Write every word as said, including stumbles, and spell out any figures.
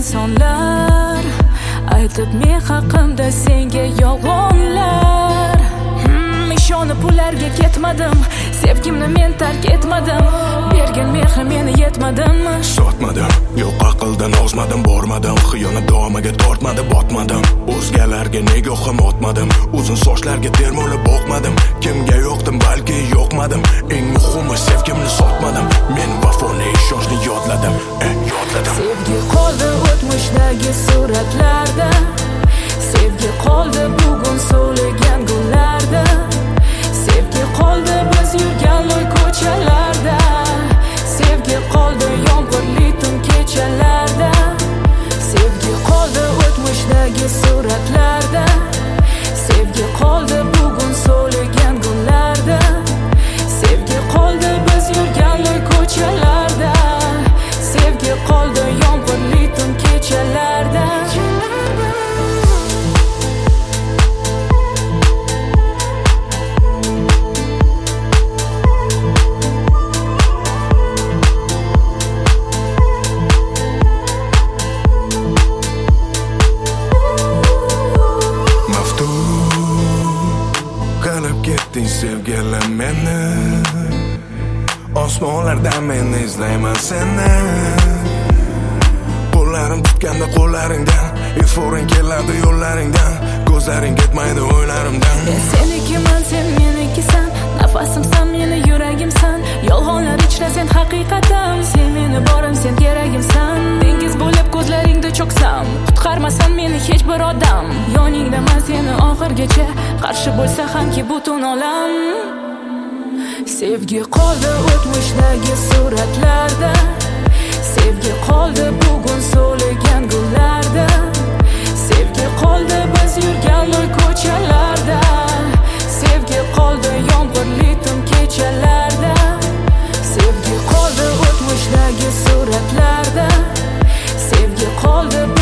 insonlar aytib men haqimda senga yolg'onlar. hmm, Ishonib ularga ketmadim, sevgimni men tark etmadim, bergan mehrim meni yetmadim. Sotmadim, yo'q aqldan ozmadim, bormadim, xiyonat davomiga tortmadi, botmadim. O'zgalarga nigohim otmadim, uzun sochlarga termulib boqmadim. Kimga yo'qdim, balki yo'qmadim. Eng muhimi sevgimni sotmadim. Men vafoni ishonchni yodladim, eh, yodladim. Sevgi qoldi o'tmishdagi suratlarda, sevgi qoldi bugun so'ligan gullarda, sevgi qoldi biz yurgan loy ko'chalarda, sevgi qoldi yomg'irli tun kechalarda, sevgi qoldi o'tmishdagi suratlarda, sevgi qoldi bugun so'ligan gullarda, sevgi qoldi biz yurgan loy ko'chalarda, sevgi qoldi yomg'irli tun kechalarda. Ketding sevgilim meni, osmonlardan men izlayman seni. Qo'llarim tutganda qo'llaringdan, eforing keladi yo'llaringdan, ko'zlaring ketmaydi o'ylarimdan. Men senikiman, sen menikisan, nafasimsan, meni yuragimsan, yolg'onlar ichra sen haqiqatim, sen meni borim, sen keragimsan. Dengiz bo'lib ko'zlaringda cho'ksam, qutqarmasan meni hech bir odam, yoningdaman seni oxirgacha, qarshi bo'lsa hamki butun olam. Sevgi qoldi o'tmishdagi suratlarda, sevgi qoldi bugun so'ligan gullarda, sevgi qoldi biz yurgan loy ko'chalarda, sevgi qoldi yomg'irli tun kechalarda, sevgi qoldi o'tmishdagi suratlarda, sevgi qoldi